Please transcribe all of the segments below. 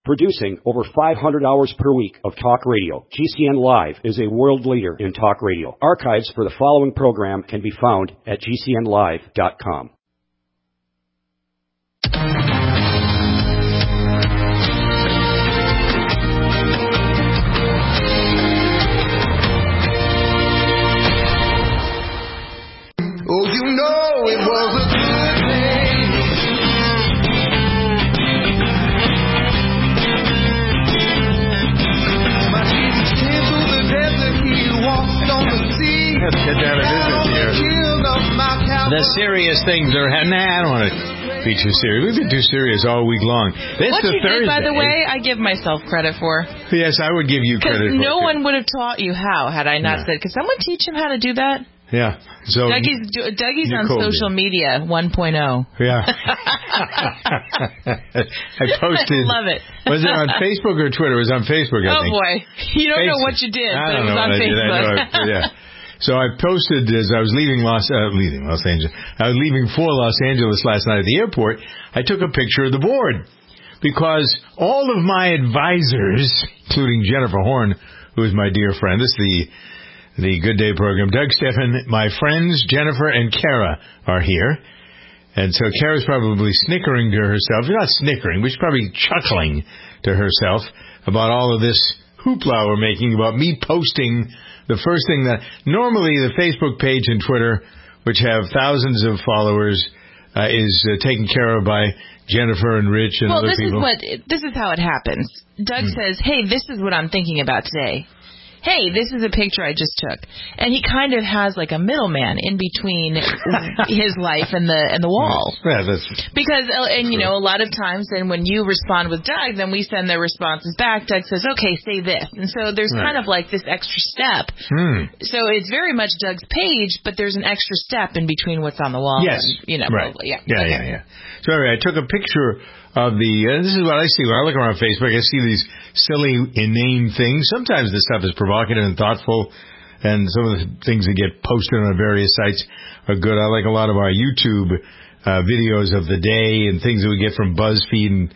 Producing over 500 hours per week of talk radio, GCN Live is a world leader in talk radio. Archives for the following program can be found at GCNlive.com. Oh, you know it was a good day. My Jesus came through the desert, he walked on the sea. Let's get down to business here. The serious things are happening. Nah, I don't want to be too serious. We've been too serious all week long. This what is you Thursday. did, by the way, I give myself credit for. Yes, I would give you credit for it. Because no one would have taught you how had I not said, could someone teach him how to do that? Yeah. So Dougie's on social media 1.0. Yeah. I posted. Love it. Was it on Facebook or Twitter? It was on Facebook, I think. Oh, boy. You don't know what you did, but it was on Facebook. Yeah. So I posted as I was leaving Los Angeles. I was leaving for Los Angeles last night at the airport. I took a picture of the board because all of my advisors, including Jennifer Horn, who is my dear friend, this is the Good Day program. Doug Stephan, my friends Jennifer and Kara are here. And so Kara's probably snickering to herself. Not snickering, but she's probably chuckling to herself about all of this hoopla we're making about me posting the first thing that normally the Facebook page and Twitter, which have thousands of followers, is taken care of by Jennifer and Rich and other people. This is how it happens. Doug says, hey, this is what I'm thinking about today. Hey, this is a picture I just took. And he kind of has like a middleman in between his life and the wall. Yeah, that's because, you know, a lot of times then when you respond with Doug, then we send their responses back. Doug says, okay, say this. And so there's kind of like this extra step. So it's very much Doug's page, but there's an extra step in between what's on the wall. Yes. And, you know, right. Yeah. So anyway, I took a picture of this is what I see when I look around Facebook. I see these silly, inane things. Sometimes the stuff is provocative and thoughtful, and some of the things that get posted on various sites are good. I like a lot of our YouTube videos of the day and things that we get from BuzzFeed and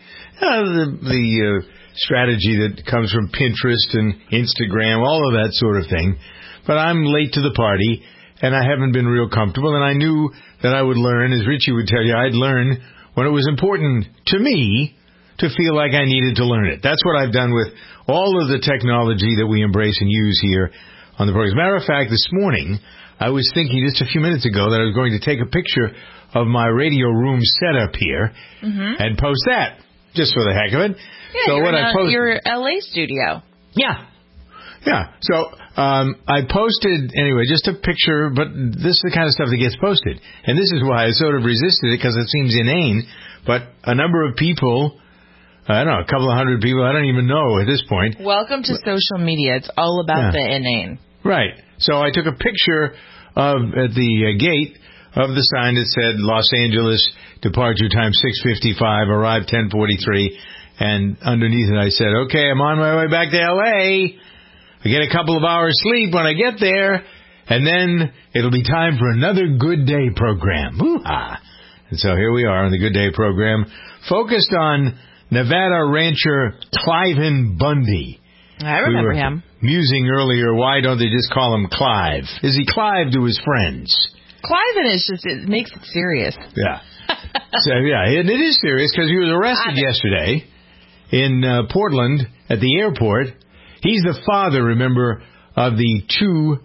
the strategy that comes from Pinterest and Instagram, all of that sort of thing. But I'm late to the party, and I haven't been real comfortable, and I knew that I would learn, as Richie would tell you, I'd learn when it was important to me to feel like I needed to learn it. That's what I've done with all of the technology that we embrace and use here on the program. As a matter of fact, this morning, I was thinking just a few minutes ago that I was going to take a picture of my radio room setup here and post that, just for the heck of it. Yeah, so your LA studio. Yeah. So I posted, anyway, just a picture, but this is the kind of stuff that gets posted. And this is why I sort of resisted it, because it seems inane. But a number of people, I don't know, a couple of hundred people, I don't even know at this point. Welcome to social media. It's all about the inane. Right. So I took a picture at the gate of the sign that said Los Angeles, departure time 6:55, arrived 10:43. And underneath it I said, okay, I'm on my way back to L.A., I get a couple of hours sleep when I get there, and then it'll be time for another Good Day program. Woo-ha. And so here we are on the Good Day program, focused on Nevada rancher Cliven Bundy. I remember him. Musing earlier, why don't they just call him Clive? Is he Clive to his friends? Cliven is just, it makes it serious. Yeah. And it is serious because he was arrested yesterday in Portland at the airport. He's the father, remember, of the two,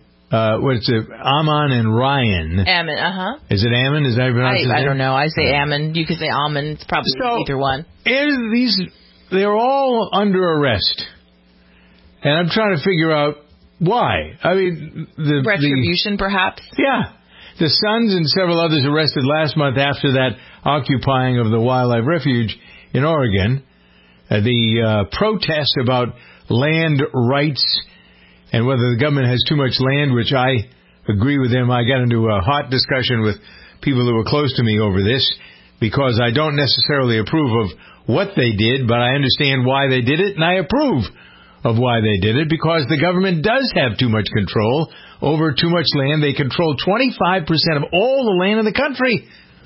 Ammon and Ryan. Ammon, Is it Ammon? Is that how you pronounce it? I don't know. I say Ammon. You could say Ammon. It's probably either one. They're all under arrest. And I'm trying to figure out why. I mean, retribution, perhaps? Yeah. The Sons and several others arrested last month after that occupying of the wildlife refuge in Oregon. The protest about land rights and whether the government has too much land, which I agree with them. I got into a hot discussion with people who were close to me over this because I don't necessarily approve of what they did, but I understand why they did it, and I approve of why they did it because the government does have too much control over too much land. They control 25% of all the land in the country.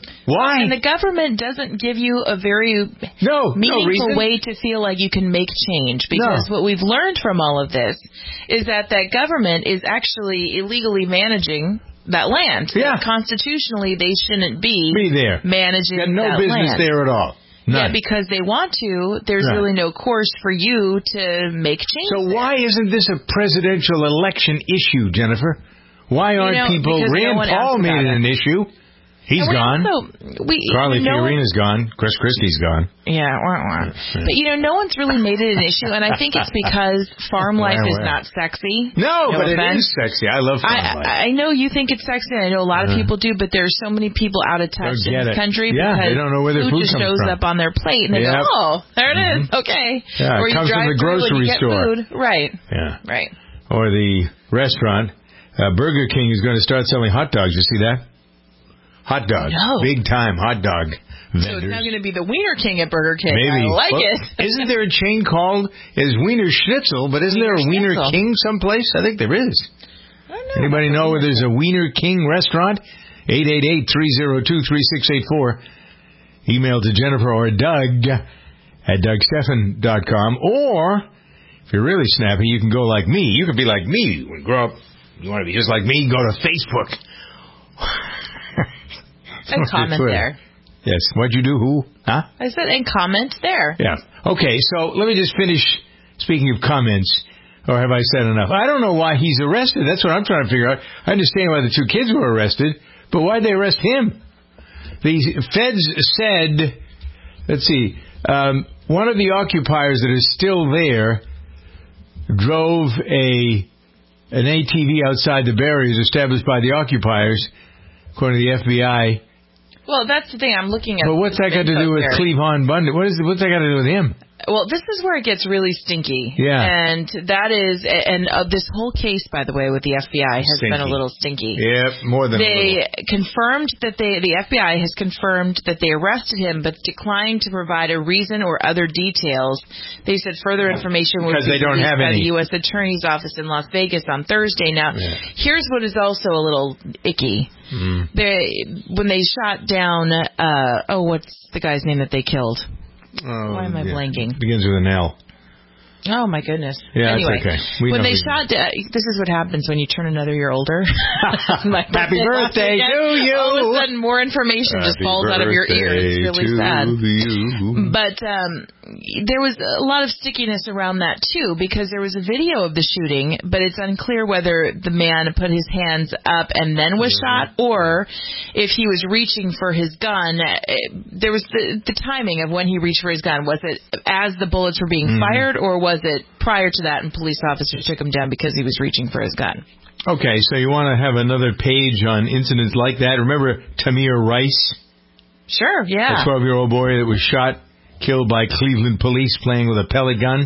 Why? And the government doesn't give you a very meaningful way to feel like you can make change. Because what we've learned from all of this is that government is actually illegally managing that land. Yeah. Constitutionally, they shouldn't be there. Managing that land. No business there at all. None. Yeah, because they want to. There's really no course for you to make change. So why isn't this a presidential election issue, Jennifer? Why aren't people... Rand Paul made it an issue. He's gone. Carly Fiorina's gone. Chris Christie's gone. Yeah. But, no one's really made it an issue, and I think it's because farm life is not sexy. No, but it is sexy. I love farm life. I know you think it's sexy, and I know a lot of people do, but there's so many people out of touch in this country because they don't know where their food just shows up on their plate, and they go, oh, there it is. Okay. Yeah, or it comes from the grocery store. Food. Right. Yeah. Right. Or the restaurant. Burger King is going to start selling hot dogs. You see that? Hot dogs. No. Big time hot dog vendors. So it's now going to be the Wiener King at Burger King. Maybe. I like it. Isn't there a chain called Wiener Schnitzel, but isn't there a Wiener King someplace? I think there is. Anybody know where there's a Wiener King restaurant? 888-302-3684. Email to Jennifer or Doug at DougStephan.com. Or, if you're really snappy, you can go like me. You can be like me. When you grow up, you want to be just like me, go to Facebook. And comment there. Yes. What'd you do? Who? Huh? I said, and comment there. Yeah. Okay, so let me just finish speaking of comments. Or have I said enough? I don't know why he's arrested. That's what I'm trying to figure out. I understand why the two kids were arrested, but why'd they arrest him? The feds said, let's see, one of the occupiers that is still there drove an ATV outside the barriers established by the occupiers, according to the FBI. Well, that's the thing I'm looking at. But what's that got to do with Cleavon Bundy? What's that got to do with him? Well, this is where it gets really stinky. Yeah. And that is, this whole case, by the way, with the FBI has been a little stinky. Yeah, more than a little. Confirmed that the FBI has confirmed that they arrested him, but declined to provide a reason or other details. They said further information would be released by the U.S. Attorney's Office in Las Vegas on Thursday. Now, here's what is also a little icky. When they shot down, what's the guy's name that they killed? Why am I blanking? Begins with an L. Oh, my goodness. Yeah, anyway, it's okay. When they shot, this is what happens when you turn another year older. Happy birthday to you! All of a sudden, more information just falls out of your ears. It's really sad. But there was a lot of stickiness around that, too, because there was a video of the shooting, but it's unclear whether the man put his hands up and then was shot, or if he was reaching for his gun. There was the timing of when he reached for his gun. Was it as the bullets were being fired, or was it prior to that and police officers took him down because he was reaching for his gun? Okay, so you want to have another page on incidents like that. Remember Tamir Rice? Sure, yeah. A 12-year-old boy that was shot, killed by Cleveland police playing with a pellet gun.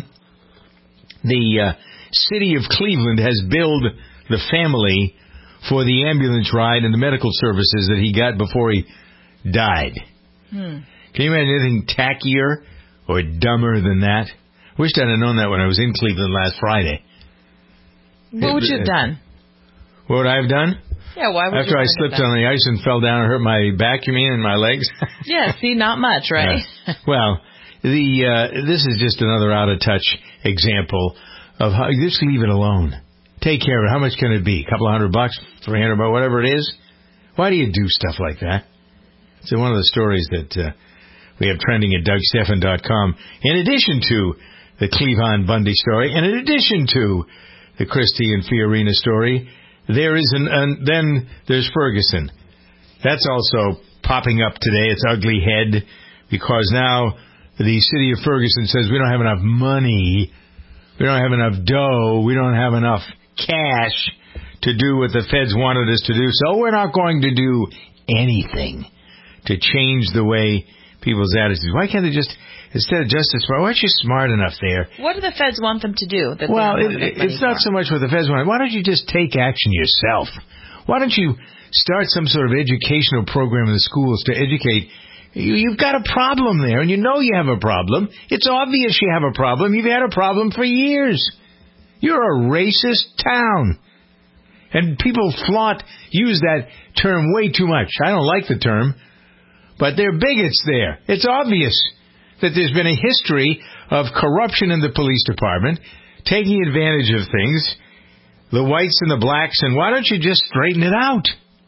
The city of Cleveland has billed the family for the ambulance ride and the medical services that he got before he died. Can you imagine anything tackier or dumber than that? Wished I'd have known that when I was in Cleveland last Friday. What would you have done? What would I have done? Yeah, why would After I slipped on the ice and fell down and hurt my back, you mean, and my legs? Yeah, see, not much, right? Yeah. Well, this is just another out-of-touch example of how, just leave it alone. Take care of it. How much can it be? A couple of $100, $300, whatever it is? Why do you do stuff like that? It's one of the stories that we have trending at DougStephan.com. In addition to the Cleavon Bundy story, and in addition to the Christie and Fiorina story, there is then there's Ferguson. That's also popping up today. It's ugly head, because now the city of Ferguson says we don't have enough money, we don't have enough dough, we don't have enough cash to do what the feds wanted us to do, so we're not going to do anything to change the way people's attitudes. Why can't they just, instead of justice, why aren't you smart enough there? What do the feds want them to do? Well, it's not so much what the feds want. Why don't you just take action yourself? Why don't you start some sort of educational program in the schools to educate? You've got a problem there, and you know you have a problem. It's obvious you have a problem. You've had a problem for years. You're a racist town. And people use that term way too much. I don't like the term. But they're bigots there. It's obvious that there's been a history of corruption in the police department, taking advantage of things, the whites and the blacks, and why don't you just straighten it out?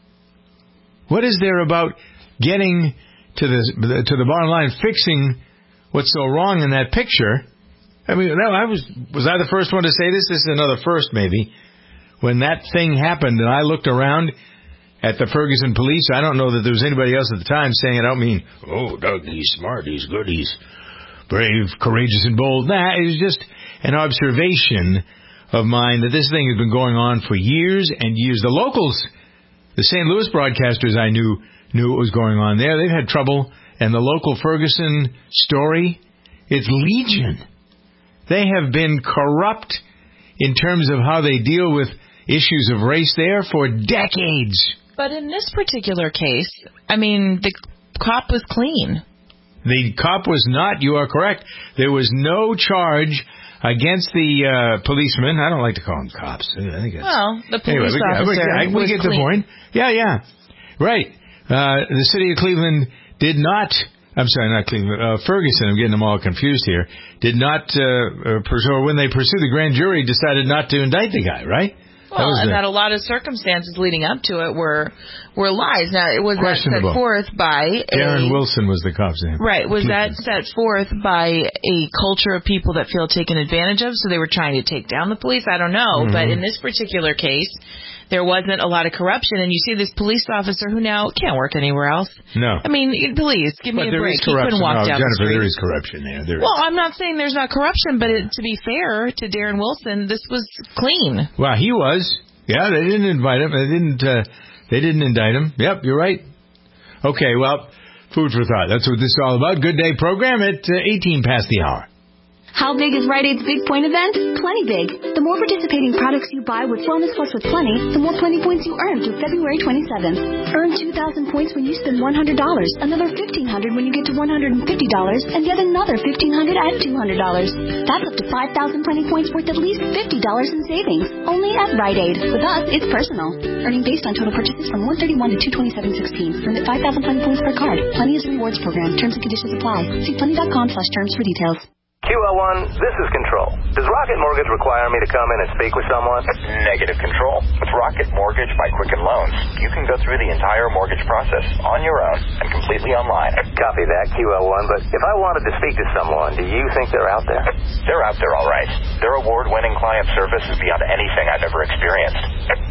What is there about getting to the bottom line, fixing what's so wrong in that picture? I mean, was I the first one to say this? This is another first, maybe. When that thing happened and I looked around at the Ferguson police, I don't know that there was anybody else at the time saying it. I don't mean, oh, Doug, he's smart, he's good, he's brave, courageous, and bold. Nah, it was just an observation of mine that this thing has been going on for years and years. The locals, the St. Louis broadcasters I knew what was going on there. They've had trouble. And the local Ferguson story, it's legion. They have been corrupt in terms of how they deal with issues of race there for decades. But in this particular case, I mean, the cop was clean. The cop was not. You are correct. There was no charge against the policeman. I don't like to call them cops. I think the police officer we get the point. Yeah. Right. The city of Cleveland did not... I'm sorry, not Cleveland. Ferguson, I'm getting them all confused here, did not pursue, when they pursued the grand jury, decided not to indict the guy, right? Well, that a lot of circumstances leading up to it were lies. Now, it was that set forth by Darren Wilson was the cop's name. Right. Was that set forth by a culture of people that feel taken advantage of, so they were trying to take down the police? I don't know. Mm-hmm. But in this particular case, there wasn't a lot of corruption, and you see this police officer who now can't work anywhere else. No. I mean, please, give me a break. He couldn't walk down the street. There is corruption there. Well, I'm not saying there's not corruption, but to be fair to Darren Wilson, this was clean. Well, he was. Yeah, they didn't invite him. They didn't indict him. Yep, you're right. Okay, well, food for thought. That's what this is all about. Good day program at 18 past the hour. How big is Rite Aid's Big Point event? Plenty big. The more participating products you buy with Wellness Plus with Plenty, the more Plenty points you earn through February 27th. Earn 2,000 points when you spend $100, another $1,500 when you get to $150, and yet another $1,500 at $200. That's up to 5,000 Plenty points worth at least $50 in savings. Only at Rite Aid. With us, it's personal. Earning based on total purchases from $131 to $227.16. Earn at 5,000 Plenty points per card. Plenty is a rewards program. Terms and conditions apply. See plenty.com/terms for details. QL1, this is Control. Does Rocket Mortgage require me to come in and speak with someone? Negative, Control. With Rocket Mortgage by Quicken Loans, you can go through the entire mortgage process on your own and completely online. Copy that, QL1, but if I wanted to speak to someone, do you think they're out there? They're out there, all right. Their award-winning client service is beyond anything I've ever experienced.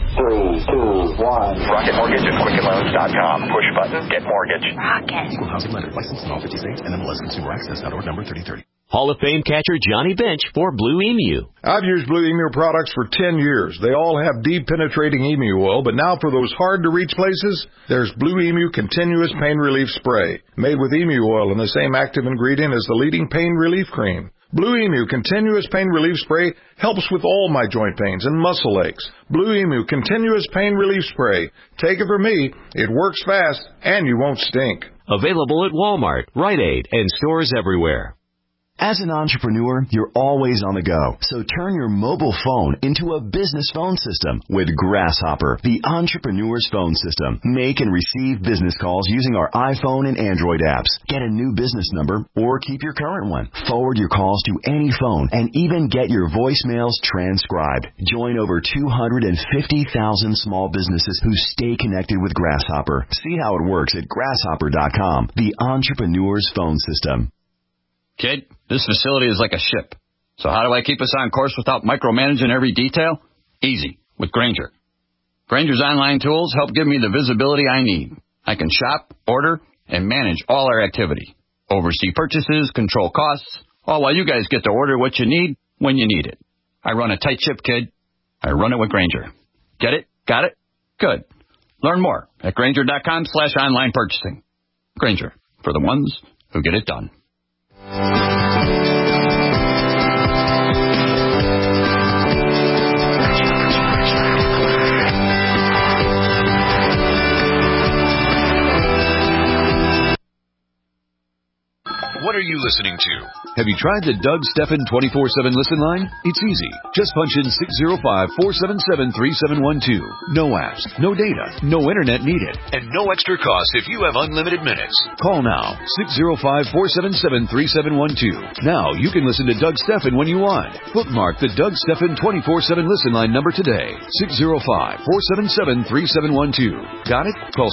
3, 2, 1. Rocket Mortgage at QuickenLoans.com. Push button, get mortgage. Rocket. Equal housing lender. Licensed in all 50 states. NMLS Consumer Access.org number 3030. Hall of Fame catcher Johnny Bench for Blue Emu. I've used Blue Emu products for 10 years. They all have deep penetrating emu oil, but now for those hard to reach places, there's Blue Emu Continuous Pain Relief Spray, made with emu oil and the same active ingredient as the leading pain relief cream. Blue Emu Continuous Pain Relief Spray helps with all my joint pains and muscle aches. Blue Emu Continuous Pain Relief Spray. Take it from me, it works fast and you won't stink. Available at Walmart, Rite Aid, and stores everywhere. As an entrepreneur, you're always on the go. So turn your mobile phone into a business phone system with Grasshopper, the entrepreneur's phone system. Make and receive business calls using our iPhone and Android apps. Get a new business number or keep your current one. Forward your calls to any phone and even get your voicemails transcribed. Join over 250,000 small businesses who stay connected with Grasshopper. See how it works at grasshopper.com, the entrepreneur's phone system. Kid, this facility is like a ship. So how do I keep us on course without micromanaging every detail? Easy, with Grainger. Grainger's online tools help give me the visibility I need. I can shop, order, and manage all our activity. Oversee purchases, control costs, all while you guys get to order what you need when you need it. I run a tight ship, kid. I run it with Grainger. Get it? Got it? Good. Learn more at Grainger.com/online purchasing. Grainger, for the ones who get it done. What are you listening to? Have you tried the Doug Stephan 24/7 listen line? It's easy. Just punch in 605-477-3712. No apps, no data, no internet needed, and no extra cost if you have unlimited minutes. Call now, 605-477-3712. Now you can listen to Doug Stephan when you want. Bookmark the Doug Stephan 24/7 listen line number today. 605-477-3712. Got it? Call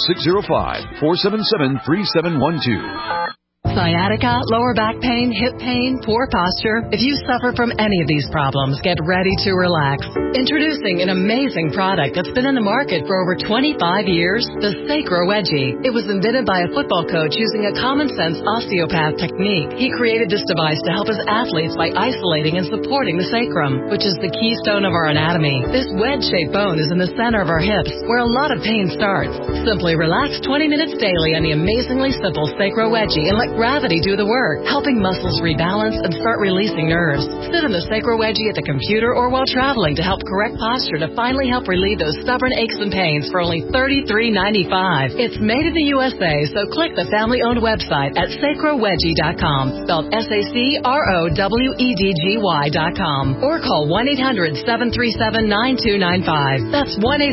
605-477-3712. Sciatica, lower back pain, hip pain, poor posture. If you suffer from any of these problems, get ready to relax. Introducing an amazing product that's been in the market for over 25 years, the Sacro Wedgie. It was invented by a football coach using a common-sense osteopath technique. He created this device to help his athletes by isolating and supporting the sacrum, which is the keystone of our anatomy. This wedge-shaped bone is in the center of our hips, where a lot of pain starts. Simply relax 20 minutes daily on the amazingly simple Sacro Wedgie and let gravity do the work, helping muscles rebalance and start releasing nerves. Sit in the Sacro Wedgie at the computer or while traveling to help correct posture to finally help relieve those stubborn aches and pains for only $33.95. It's made in the USA, so click the family-owned website at sacrowedgie.com, spelled SACROWEDGY.com, or call 1-800-737-9295. That's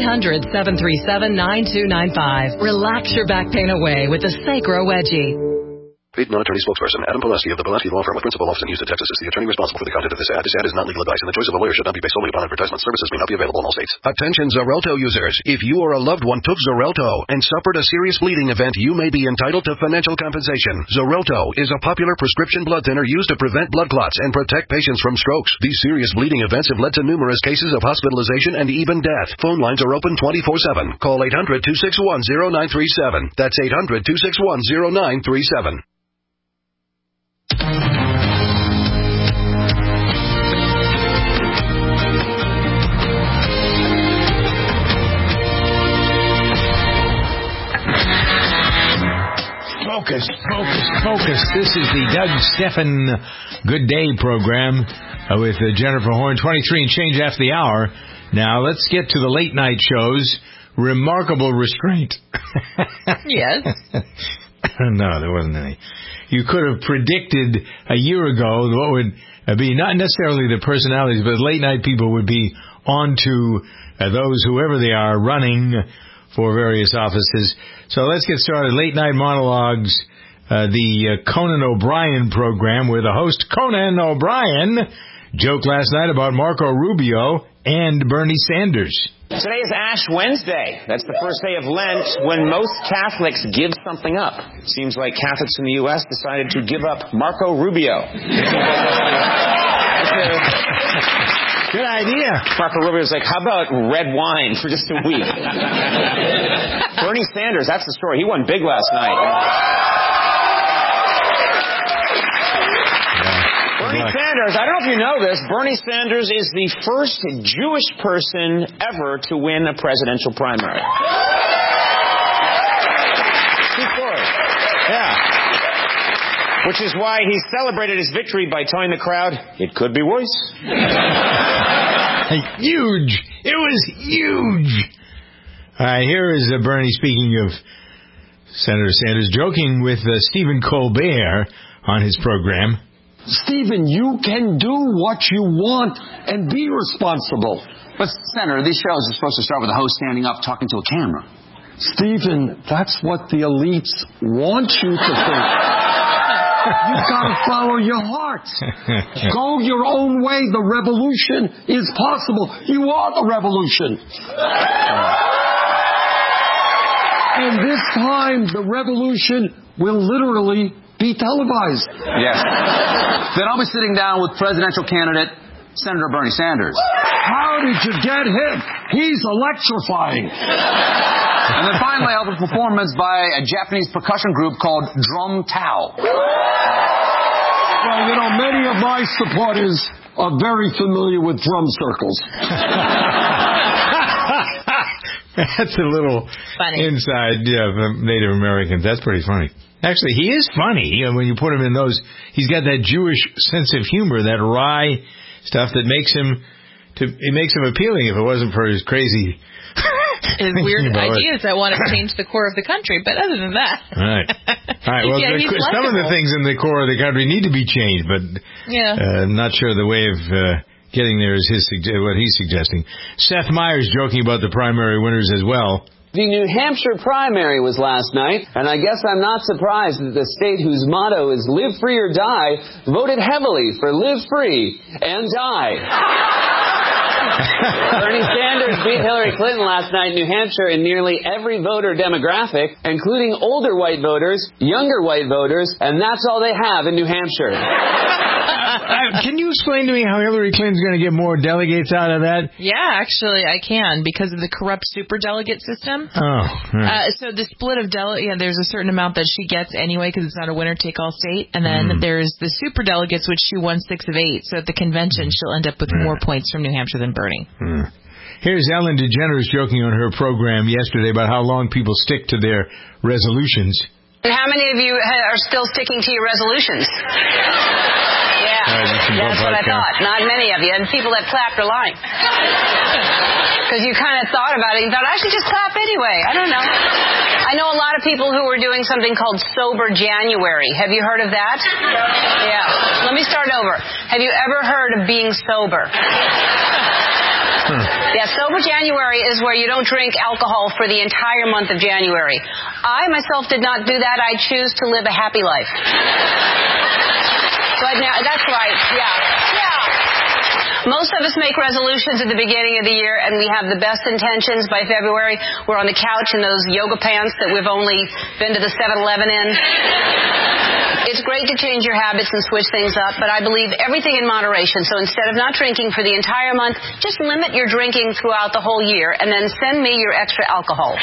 1-800-737-9295. Relax your back pain away with the Sacro Wedgie. Paid non-attorney spokesperson Adam Pulaski of the Pulaski Law Firm with principal office in Houston, Texas is the attorney responsible for the content of this ad. This ad is not legal advice, and the choice of a lawyer should not be based solely upon advertisement. Services may not be available in all states. Attention Xarelto users. If you or a loved one took Xarelto and suffered a serious bleeding event, you may be entitled to financial compensation. Xarelto is a popular prescription blood thinner used to prevent blood clots and protect patients from strokes. These serious bleeding events have led to numerous cases of hospitalization and even death. Phone lines are open 24/7. Call 800-261-0937. That's 800-261-0937. Focus. This is the Doug Stephan Good Day program with Jennifer Horn, 23 and change after the hour. Now, let's get to the late night shows. Remarkable restraint. Yes. No, there wasn't any. You could have predicted a year ago what would be not necessarily the personalities, but late night people would be on to those, whoever they are, running for various offices. So let's get started. Late Night Monologues, the Conan O'Brien program, where the host, Conan O'Brien, joked last night about Marco Rubio and Bernie Sanders. Today is Ash Wednesday. That's the first day of Lent when most Catholics give something up. It seems like Catholics in the U.S. decided to give up Marco Rubio. Good idea. Marco Rubio's like, how about red wine for just a week? Bernie Sanders, that's the story. He won big last night. Bernie Sanders, I don't know if you know this, Bernie Sanders is the first Jewish person ever to win a presidential primary. True story. Yeah. Which is why he celebrated his victory by telling the crowd, it could be worse. Huge. It was huge. Here is Bernie speaking of Senator Sanders, joking with Stephen Colbert on his program. Stephen, you can do what you want and be responsible. But, Senator, these shows are supposed to start with the host standing up talking to a camera. Stephen, that's what the elites want you to think. You've got to follow your heart. Go your own way. The revolution is possible. You are the revolution. And this time, the revolution will literally be televised. Yes. Then I'll be sitting down with presidential candidate Senator Bernie Sanders. How did you get him? He's electrifying. And then finally, I'll have a performance by a Japanese percussion group called Drum Tao. Well, you know, many of my supporters are very familiar with drum circles. That's a little funny. Inside Native Americans. That's pretty funny. Actually, he is funny when you put him in those. He's got that Jewish sense of humor, that wry stuff that makes him appealing. If it wasn't for his crazy his weird ideas that want to change the core of the country. But other than that, right. Well, some of the things in the core of the country need to be changed, but not sure the way of getting there is what he's suggesting. Seth Meyers joking about the primary winners as well. The New Hampshire primary was last night, and I guess I'm not surprised that the state whose motto is live free or die voted heavily for live free and die. Bernie Sanders beat Hillary Clinton last night in New Hampshire in nearly every voter demographic, including older white voters, younger white voters, and that's all they have in New Hampshire. Can you explain to me how Hillary Clinton's going to get more delegates out of that? Yeah, actually, I can, because of the corrupt superdelegate system. So the split of there's a certain amount that she gets anyway, because it's not a winner-take-all state, and then there's the superdelegates, which she won 6 of 8. So at the convention, she'll end up with more points from New Hampshire than Bernie. Here's Ellen DeGeneres joking on her program yesterday about how long people stick to their resolutions. And how many of you are still sticking to your resolutions? That's what I thought. Not many of you. And people that clapped are lying. Because you kind of thought about it. You thought, I should just clap anyway. I don't know. I know a lot of people who are doing something called Sober January. Have you heard of that? Yeah. Let me start over. Have you ever heard of being sober? Yeah, Sober January is where you don't drink alcohol for the entire month of January. I myself did not do that. I choose to live a happy life. But now, that's right, Most of us make resolutions at the beginning of the year, and we have the best intentions. By February, we're on the couch in those yoga pants that we've only been to the 7-Eleven in. It's great to change your habits and switch things up, but I believe everything in moderation. So instead of not drinking for the entire month, just limit your drinking throughout the whole year, and then send me your extra alcohol.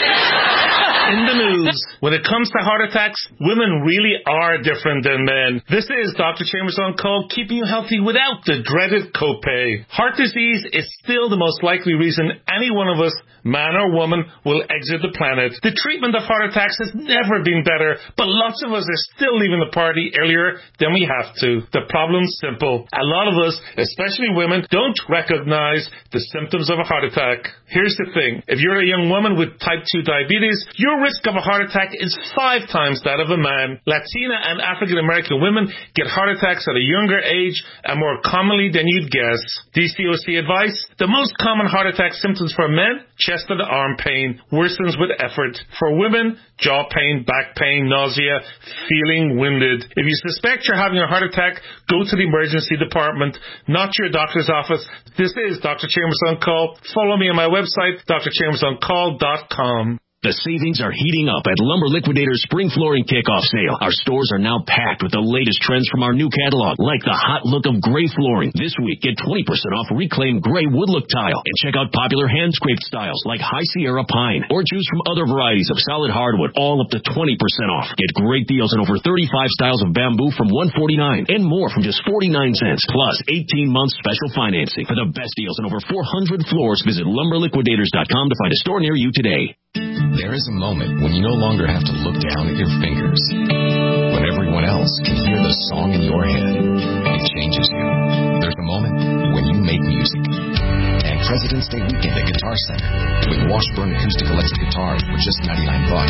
In the news, when it comes to heart attacks, women really are different than men. This is Dr. Chambers on Call, keeping you healthy without the dreaded copay. Heart disease is still the most likely reason any one of us, man or woman, will exit the planet. The treatment of heart attacks has never been better, but lots of us are still leaving the party earlier than we have to. The problem's simple. A lot of us, especially women, don't recognize the symptoms of a heart attack. Here's the thing. If you're a young woman with type 2 diabetes, your risk of a heart attack is 5 times that of a man. Latina and African American women get heart attacks at a younger age and more commonly than you'd guess. DCOC advice: the most common heart attack symptoms for men, chest and arm pain, worsens with effort. For women, jaw pain, back pain, nausea, feeling winded. If you suspect you're having a heart attack, go to the emergency department, not your doctor's office. This is Dr. Chambers on Call. Follow me on my website, drchambersoncall.com. The savings are heating up at Lumber Liquidator's Spring Flooring Kickoff Sale. Our stores are now packed with the latest trends from our new catalog, like the hot look of gray flooring. This week, get 20% off reclaimed gray wood look tile. And check out popular hand-scraped styles like High Sierra Pine. Or choose from other varieties of solid hardwood, all up to 20% off. Get great deals on over 35 styles of bamboo from $149 and more from just 49 cents. Plus, 18 months special financing. For the best deals on over 400 floors, visit lumberliquidators.com to find a store near you today. There is a moment when you no longer have to look down at your fingers. When everyone else can hear the song in your head, it changes you. There's a moment when you make music. And President's Day weekend at Guitar Center with Washburn acoustic electric guitars for just $99,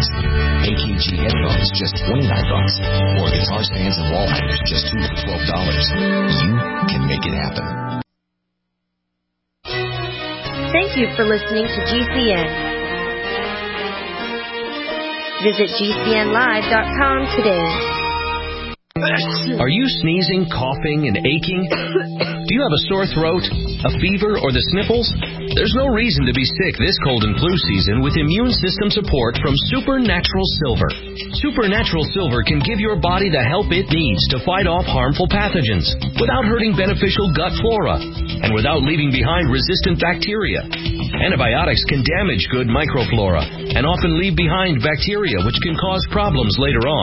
AKG headphones just $29, or guitar stands and wall hangers just $2 for $12. You can make it happen. Thank you for listening to GCN. Visit GCNlive.com today. Are you sneezing, coughing, and aching? Do you have a sore throat, a fever, or the sniffles? There's no reason to be sick this cold and flu season with immune system support from Supernatural Silver. Supernatural Silver can give your body the help it needs to fight off harmful pathogens without hurting beneficial gut flora and without leaving behind resistant bacteria. Antibiotics can damage good microflora and often leave behind bacteria which can cause problems later on.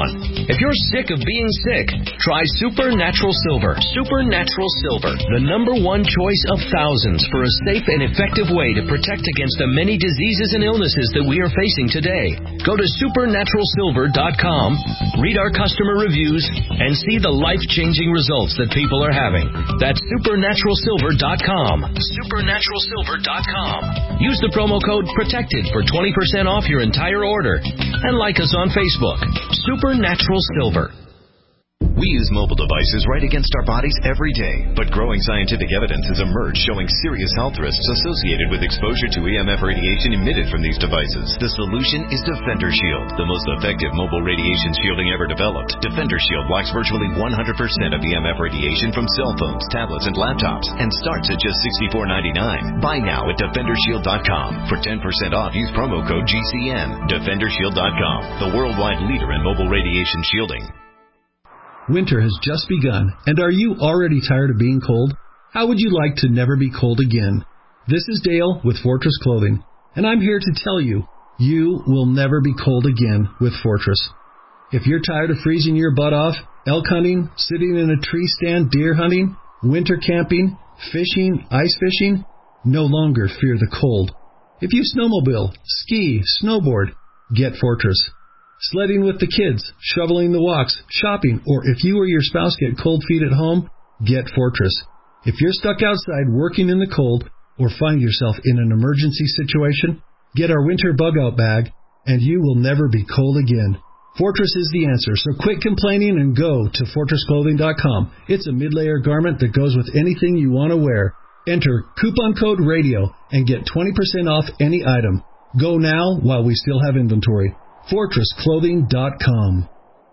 If you're sick of being sick, try Supernatural Silver. Supernatural Silver, the #1 choice of thousands for a safe and effective way to protect against the many diseases and illnesses that we are facing today. Go to supernaturalsilver.com, read our customer reviews, and see the life-changing results that people are having. That's supernaturalsilver.com. Supernaturalsilver.com. Use the promo code PROTECTED for 20% off your entire order. And like us on Facebook. Supernatural Silver. We use mobile devices right against our bodies every day, but growing scientific evidence has emerged showing serious health risks associated with exposure to EMF radiation emitted from these devices. The solution is Defender Shield, the most effective mobile radiation shielding ever developed. Defender Shield blocks virtually 100% of EMF radiation from cell phones, tablets, and laptops, and starts at just $64.99. Buy now at DefenderShield.com. For 10% off, use promo code GCN. DefenderShield.com, the worldwide leader in mobile radiation shielding. Winter has just begun, and are you already tired of being cold? How would you like to never be cold again? This is Dale with Fortress Clothing, and I'm here to tell you, you will never be cold again with Fortress. If you're tired of freezing your butt off, elk hunting, sitting in a tree stand deer hunting, winter camping, fishing, ice fishing, no longer fear the cold. If you snowmobile, ski, snowboard, get Fortress. Sledding with the kids, shoveling the walks, shopping, or if you or your spouse get cold feet at home, get Fortress. If you're stuck outside working in the cold or find yourself in an emergency situation, get our winter bug-out bag, and you will never be cold again. Fortress is the answer, so quit complaining and go to FortressClothing.com. It's a mid-layer garment that goes with anything you want to wear. Enter coupon code RADIO and get 20% off any item. Go now while we still have inventory. FortressClothing.com.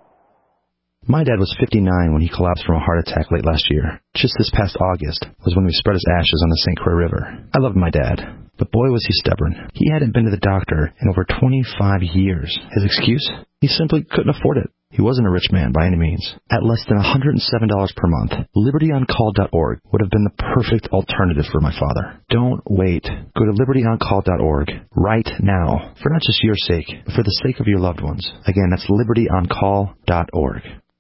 My dad was 59 when he collapsed from a heart attack late last year. Just this past August was when we spread his ashes on the St. Croix River. I loved my dad, but boy was he stubborn. He hadn't been to the doctor in over 25 years. His excuse? He simply couldn't afford it. He wasn't a rich man by any means. At less than $107 per month, LibertyOnCall.org would have been the perfect alternative for my father. Don't wait. Go to LibertyOnCall.org right now, for not just your sake, but for the sake of your loved ones. Again, that's LibertyOnCall.org.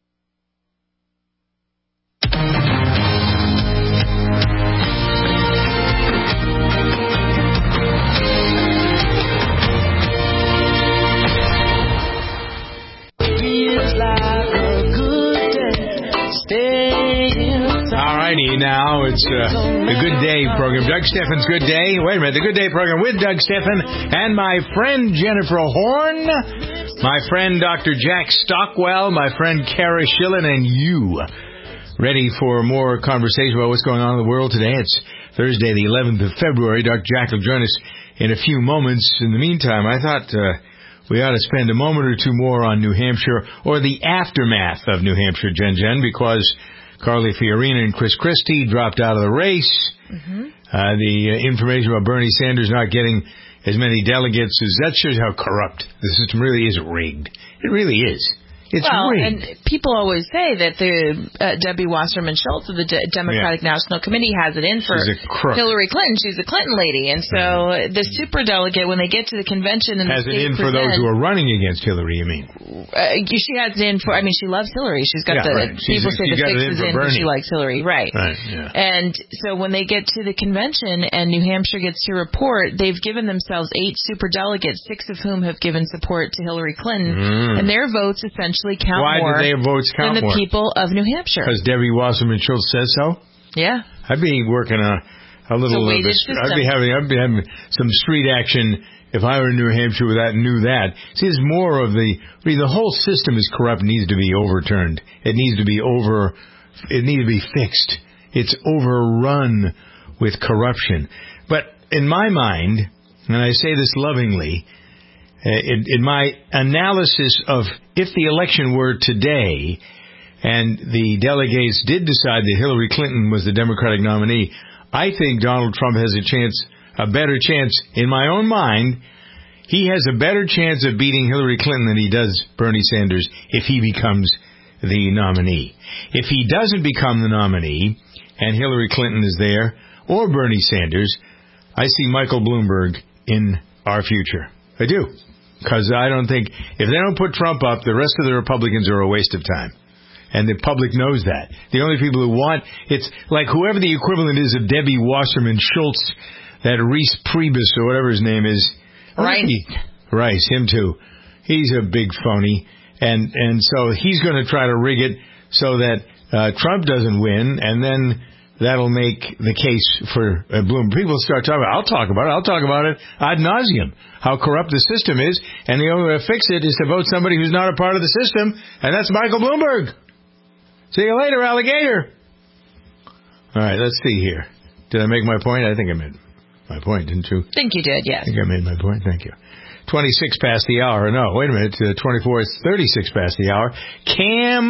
Alrighty, now it's the Good Day program. Doug Steffen's Good Day. Wait a minute, the Good Day program with Doug Steffen and my friend Jennifer Horn, my friend Dr. Jack Stockwell, my friend Kara Schillen, and you. Ready for more conversation about what's going on in the world today. It's Thursday, the 11th of February. Dr. Jack will join us in a few moments. In the meantime, I thought we ought to spend a moment or two more on New Hampshire, or the aftermath of New Hampshire, Jen, because Carly Fiorina and Chris Christie dropped out of the race. Mm-hmm. The information about Bernie Sanders not getting as many delegates, that shows how corrupt the system really is. Rigged. It really is. It's rigged. And people always say that the Debbie Wasserman Schultz of the Democratic National Committee has it in for Hillary Clinton. She's a Clinton lady. And so the superdelegate, when they get to the convention and has it in for those who are running against Hillary, you mean? She has it in for, I mean, she loves Hillary. She's got people say the fix is in, but she likes Hillary. Right. Yeah. And so when they get to the convention and New Hampshire gets to report, they've given themselves 8 superdelegates, 6 of whom have given support to Hillary Clinton. And their votes essentially count more than the people of New Hampshire. Because Debbie Wasserman Schultz says so? Yeah. I'd be working a little I'd be having some street action if I were in New Hampshire with that and knew that. See, there's more of the whole system is corrupt, needs to be overturned. It needs to be fixed. It's overrun with corruption. But in my mind, and I say this lovingly, in my analysis of if the election were today and the delegates did decide that Hillary Clinton was the Democratic nominee, I think Donald Trump has a better chance, in my own mind, he has a better chance of beating Hillary Clinton than he does Bernie Sanders if he becomes the nominee. If he doesn't become the nominee and Hillary Clinton is there, or Bernie Sanders, I see Michael Bloomberg in our future. I do. Because I don't think, if they don't put Trump up, the rest of the Republicans are a waste of time. And the public knows that. The only people who want, it's like whoever the equivalent is of Debbie Wasserman Schultz, that Reese Priebus or whatever his name is. Rice, him too. He's a big phony. And so he's going to try to rig it so that Trump doesn't win, and then that'll make the case for Bloomberg. People start talking about, I'll talk about it ad nauseum, how corrupt the system is, and the only way to fix it is to vote somebody who's not a part of the system, and that's Michael Bloomberg. See you later, alligator. All right, let's see here. Did I make my point? I think I made my point, didn't you? I think you did, yes. I think I made my point. Thank you. 26 past the hour. No, wait a minute. 24 is 36 past the hour. Cam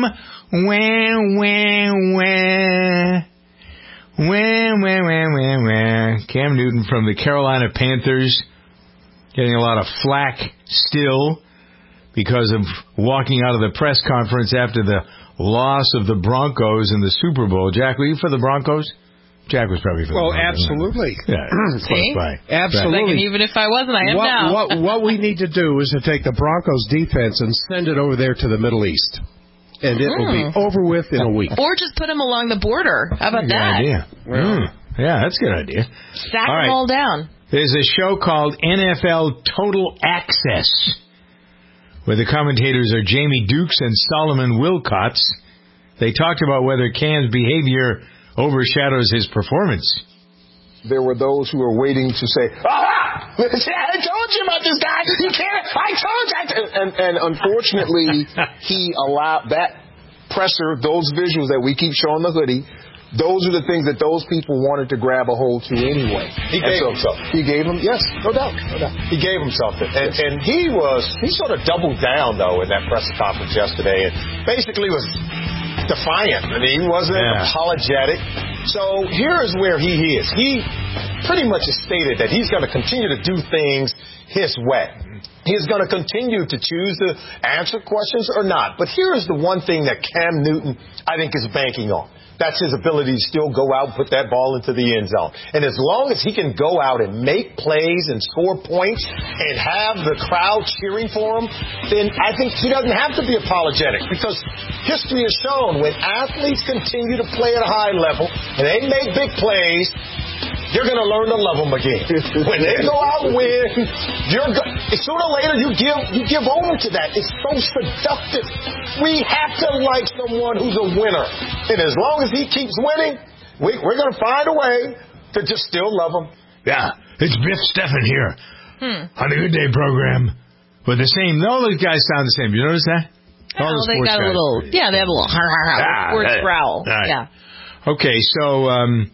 Cam Newton from the Carolina Panthers getting a lot of flack still because of walking out of the press conference after the loss of the Broncos in the Super Bowl. Jack, were you for the Broncos? Jack was probably for the Broncos. Absolutely. Yeah, see? Absolutely. Like, even if I wasn't, I am now. What we need to do is to take the Broncos defense and send it over there to the Middle East. And it will be over with in a week. Or just put them along the border. How about that? Good idea. Yeah, that's a good idea. Stack them all down. There's a show called NFL Total Access, where the commentators are Jamie Dukes and Solomon Wilcots. They talked about whether Cam's behavior overshadows his performance. There were those who were waiting to say, "Ah, I told you about this guy. You can't. I told you." And unfortunately, he allowed that presser, those visuals that we keep showing the hoodie. Those are the things that those people wanted to grab a hold to anyway. He gave himself. He gave him, yes, no doubt. He gave him something. And he sort of doubled down, though, in that press conference yesterday and basically was defiant. I mean, he wasn't apologetic. So here is where he is. He pretty much has stated that he's going to continue to do things his way. He's going to continue to choose to answer questions or not. But here is the one thing that Cam Newton, I think, is banking on. That's his ability to still go out and put that ball into the end zone. And as long as he can go out and make plays and score points and have the crowd cheering for him, then I think he doesn't have to be apologetic, because history has shown when athletes continue to play at a high level and they make big plays, you're going to learn to love them again. When they go out and win, sooner or later you give over to that. It's so seductive. We have to like someone who's a winner. And as long as he keeps winning, we're going to find a way to just still love him. Yeah, it's Biff Steffen here on the Good Day program. With the same, all those guys sound the same. You notice that? All the they got guys. a little, they have a little sports growl. Right. Yeah. Okay, so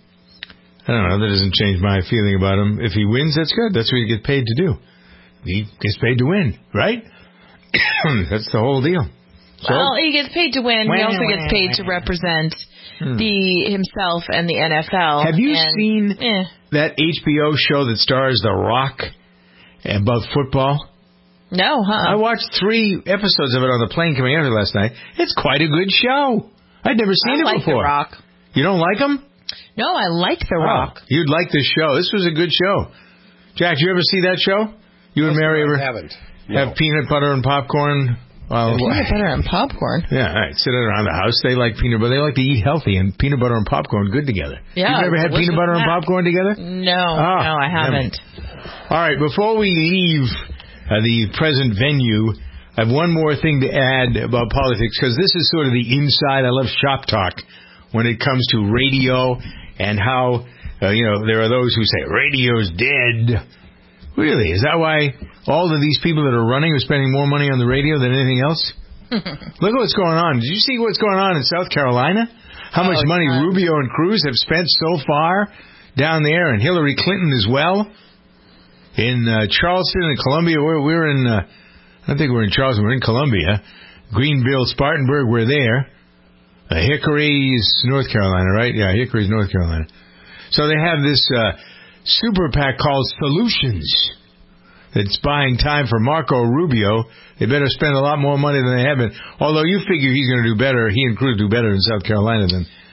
I don't know. That doesn't change my feeling about him. If he wins, that's good. That's what he gets paid to do. He gets paid to win, right? That's the whole deal. So, well, he gets paid to win. He also gets paid to represent himself and the NFL. Have you seen that HBO show that stars The Rock about football? No, I watched 3 episodes of it on the plane coming out last night. It's quite a good show. I'd never seen it before. The Rock. You don't like him? No, I like The Rock. You'd like this show. This was a good show. Jack, did you ever see that show? You and Mary ever haven't. Have peanut butter and popcorn? Peanut butter and popcorn? Yeah, all right. Sit around the house. They like peanut butter. They like to eat healthy, and peanut butter and popcorn good together. Yeah. You've ever had peanut butter and popcorn together? No, no, I haven't. All right, before we leave the present venue, I have one more thing to add about politics, because this is sort of the inside. I love shop talk when it comes to radio and how, there are those who say radio's dead. Really? Is that why all of these people that are running are spending more money on the radio than anything else? Look at what's going on. Did you see what's going on in South Carolina? How much money Rubio and Cruz have spent so far down there, and Hillary Clinton as well. In Charleston and Columbia, we're in, I don't think we're in Charleston, we're in Columbia. Greenville, Spartanburg, we're there. Hickory's North Carolina, right? Yeah, Hickory's North Carolina. So they have this super PAC called Solutions that's buying time for Marco Rubio. They better spend a lot more money than they have been. Although you figure he's going to do better, he and Cruz do better in South Carolina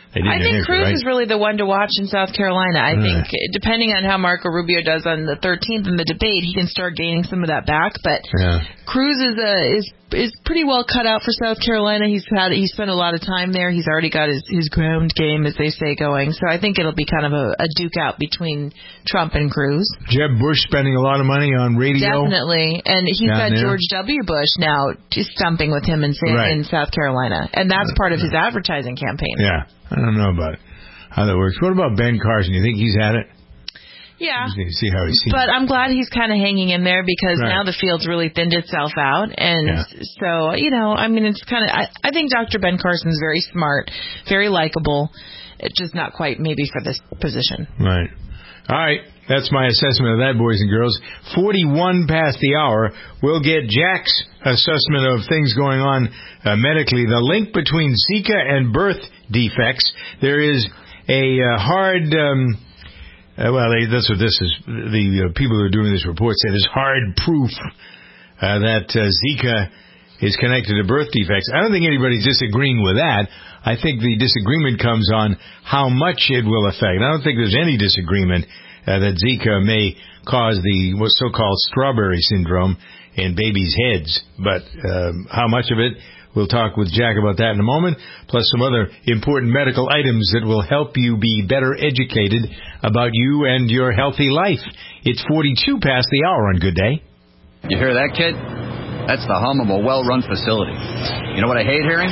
I think Cruz is really the one to watch in South Carolina. I think depending on how Marco Rubio does on the 13th in the debate, he can start gaining some of that back. But Cruz is pretty well cut out for South Carolina. He's spent a lot of time there. He's already got his ground game, as they say, going. So I think it'll be kind of a duke out between Trump and Cruz. Jeb Bush spending a lot of money on radio. Definitely. And he's got George W. Bush now just stumping with him in South Carolina. And that's part of his advertising campaign. Yeah. I don't know about how that works. What about Ben Carson? You think he's had it? Yeah. See how he's seen. But I'm glad he's kind of hanging in there because now the field's really thinned itself out. And so, it's kind of, I think Dr. Ben Carson's very smart, very likable. It's just not quite maybe for this position. Right. All right. That's my assessment of that, boys and girls. 41 past the hour. We'll get Jack's assessment of things going on medically. The link between Zika and birth defects. There is a hard... that's what this is. The people who are doing this report say there's hard proof that Zika is connected to birth defects. I don't think anybody's disagreeing with that. I think the disagreement comes on how much it will affect. I don't think there's any disagreement that Zika may cause the what's so-called strawberry syndrome in babies' heads. But how much of it, we'll talk with Jack about that in a moment, plus some other important medical items that will help you be better educated about you and your healthy life. It's 42 past the hour on Good Day. You hear that, kid? That's the hum of a well-run facility. You know what I hate hearing?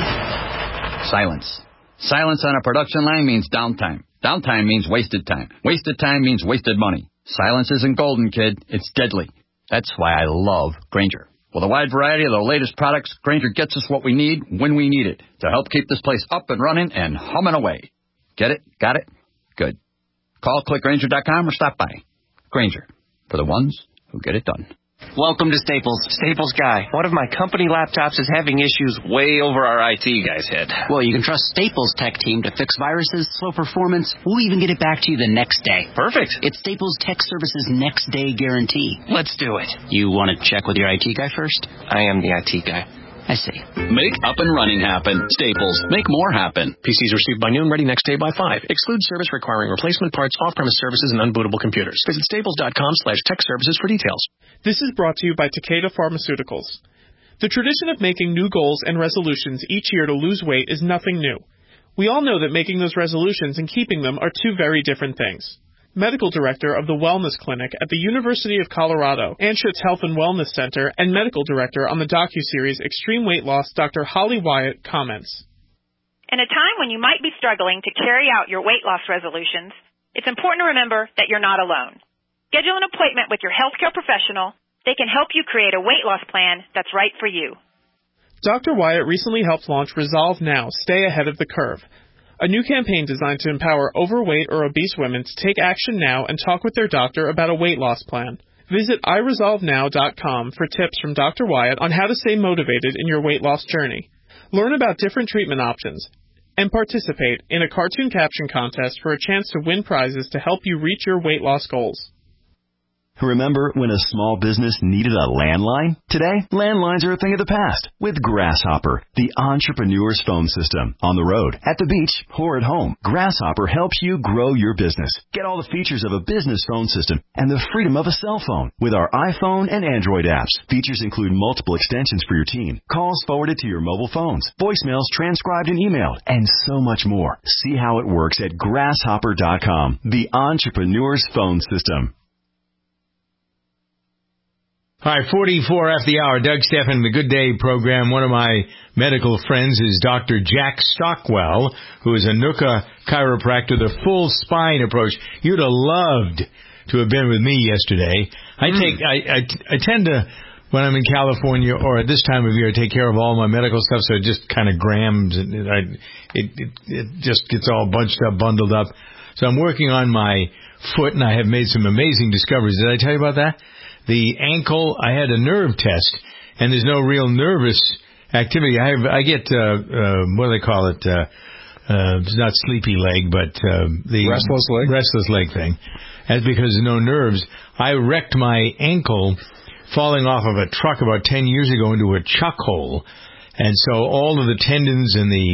Silence. Silence on a production line means downtime. Downtime means wasted time. Wasted time means wasted money. Silence isn't golden, kid. It's deadly. That's why I love Grainger. With a wide variety of the latest products, Grainger gets us what we need when we need it to help keep this place up and running and humming away. Get it? Got it? Good. Call clickgrainger.com or stop by. Grainger, for the ones who get it done. Welcome to Staples. Staples Guy. One of my company laptops is having issues way over our IT guy's head. Well, you can trust Staples tech team to fix viruses, slow performance. We'll even get it back to you the next day. Perfect. It's Staples Tech Services next day guarantee. Let's do it. You want to check with your IT guy first? I am the IT guy. I see. Make up and running happen. Staples. Make more happen. PCs received by noon, ready next day by 5. Exclude service requiring replacement parts, off-premise services, and unbootable computers. Visit staples.com/tech services for details. This is brought to you by Takeda Pharmaceuticals. The tradition of making new goals and resolutions each year to lose weight is nothing new. We all know that making those resolutions and keeping them are two very different things. Medical Director of the Wellness Clinic at the University of Colorado, Anschutz Health and Wellness Center, and Medical Director on the docuseries Extreme Weight Loss, Dr. Holly Wyatt, comments. In a time when you might be struggling to carry out your weight loss resolutions, it's important to remember that you're not alone. Schedule an appointment with your healthcare professional. They can help you create a weight loss plan that's right for you. Dr. Wyatt recently helped launch Resolve Now, Stay Ahead of the Curve, a new campaign designed to empower overweight or obese women to take action now and talk with their doctor about a weight loss plan. Visit iResolveNow.com for tips from Dr. Wyatt on how to stay motivated in your weight loss journey. Learn about different treatment options and participate in a cartoon caption contest for a chance to win prizes to help you reach your weight loss goals. Remember when a small business needed a landline? Today, landlines are a thing of the past with Grasshopper, the entrepreneur's phone system. On the road, at the beach, or at home, Grasshopper helps you grow your business. Get all the features of a business phone system and the freedom of a cell phone with our iPhone and Android apps. Features include multiple extensions for your team, calls forwarded to your mobile phones, voicemails transcribed and emailed, and so much more. See how it works at Grasshopper.com, the entrepreneur's phone system. Hi, 44 after the hour. Doug Stephan, the Good Day program. One of my medical friends is Dr. Jack Stockwell, who is a NUCA chiropractor, the full spine approach. You'd have loved to have been with me yesterday. I tend to, when I'm in California or at this time of year, I take care of all my medical stuff, so it just kind of grams and it just gets all bunched up, bundled up. So I'm working on my foot, and I have made some amazing discoveries. Did I tell you about that? The ankle, I had a nerve test, and there's no real nervous activity. I get, what do they call it? It's not sleepy leg, but the restless leg thing. That's because there's no nerves. I wrecked my ankle falling off of a truck about 10 years ago into a chuck hole. And so all of the tendons and the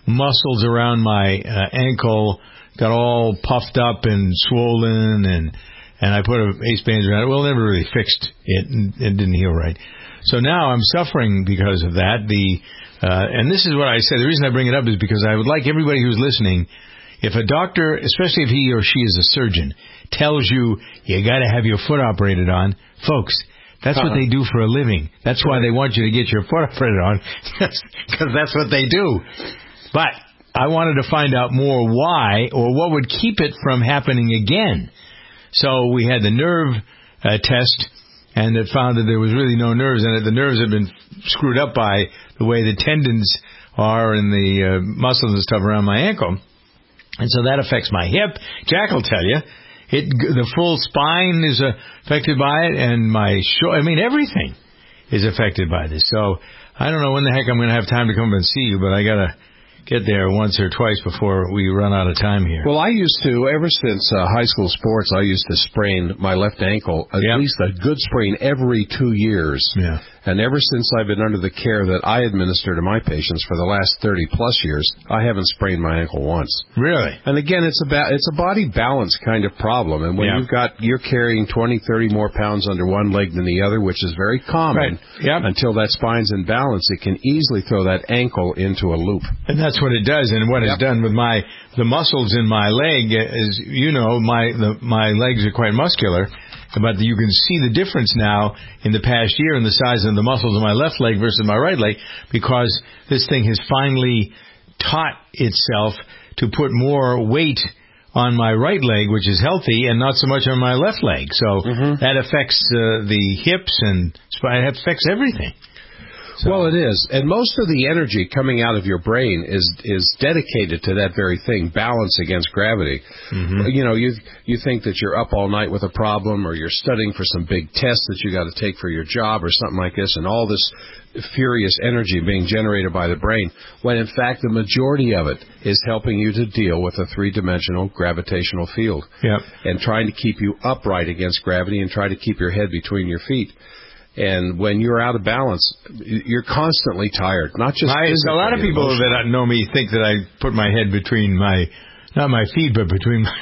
muscles around my ankle got all puffed up and swollen, and I put a ace bandage around it. Well, it never really fixed it, and it didn't heal right. So now I'm suffering because of that. And this is what I say. The reason I bring it up is because I would like everybody who's listening, if a doctor, especially if he or she is a surgeon, tells you got to have your foot operated on, folks, that's what they do for a living. That's why they want you to get your foot operated on, because that's what they do. But I wanted to find out more why, or what would keep it from happening again. So we had the nerve test, and it found that there was really no nerves in it. The nerves had been screwed up by the way the tendons are and the muscles and stuff around my ankle. And so that affects my hip. Jack will tell you. The full spine is affected by it, and my everything is affected by this. So I don't know when the heck I'm going to have time to come up and see you, but I got to get there once or twice before we run out of time here. Well, I used to, ever since high school sports, I used to sprain my left ankle, at least a good sprain every 2 years. Yeah. And ever since I've been under the care that I administer to my patients for the last 30-plus years, I haven't sprained my ankle once. Really? And again, it's a body balance kind of problem. And when you're carrying 20, 30 more pounds under one leg than the other, which is very common, until that spine's in balance, it can easily throw that ankle into a loop. And that's what it does. And what it's done with the muscles in my leg is, my legs are quite muscular. But you can see the difference now in the past year in the size of the muscles in my left leg versus my right leg, because this thing has finally taught itself to put more weight on my right leg, which is healthy, and not so much on my left leg. So that affects the hips and spine. It affects everything. So. Well, it is. And most of the energy coming out of your brain is dedicated to that very thing, balance against gravity. You think that you're up all night with a problem, or you're studying for some big test that you got to take for your job or something like this, and all this furious energy being generated by the brain, when in fact the majority of it is helping you to deal with a three-dimensional gravitational field. And trying to keep you upright against gravity and try to keep your head between your feet. And when you're out of balance, you're constantly tired. Not just physically. A lot of people that know me think that I put my head between not my feet, but between my...